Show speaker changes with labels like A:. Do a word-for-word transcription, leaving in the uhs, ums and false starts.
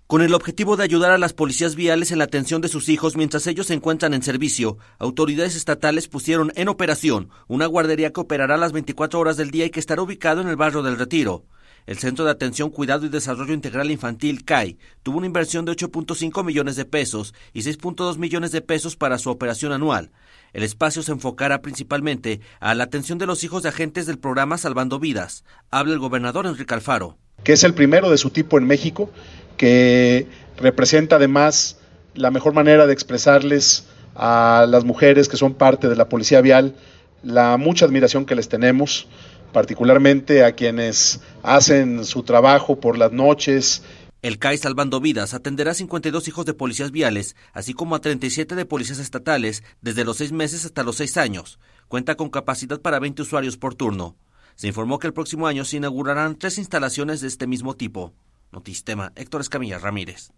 A: Con el objetivo de ayudar a las policías viales en la atención de sus hijos mientras ellos se encuentran en servicio, autoridades estatales pusieron en operación una guardería que operará las veinticuatro horas del día y que estará ubicado en el barrio del Retiro. El Centro de Atención, Cuidado y Desarrollo Integral Infantil, C A I, tuvo una inversión de ocho punto cinco millones de pesos y seis punto dos millones de pesos para su operación anual. El espacio se enfocará principalmente a la atención de los hijos de agentes del programa Salvando Vidas. Habla el gobernador Enrique Alfaro.
B: Que es el primero de su tipo en México, que representa además la mejor manera de expresarles a las mujeres que son parte de la policía vial la mucha admiración que les tenemos, particularmente a quienes hacen su trabajo por las noches.
A: El C A I Salvando Vidas atenderá a cincuenta y dos hijos de policías viales, así como a treinta y siete de policías estatales, desde los seis meses hasta los seis años. Cuenta con capacidad para veinte usuarios por turno. Se informó que el próximo año se inaugurarán tres instalaciones de este mismo tipo. Notistema, Héctor Escamilla Ramírez.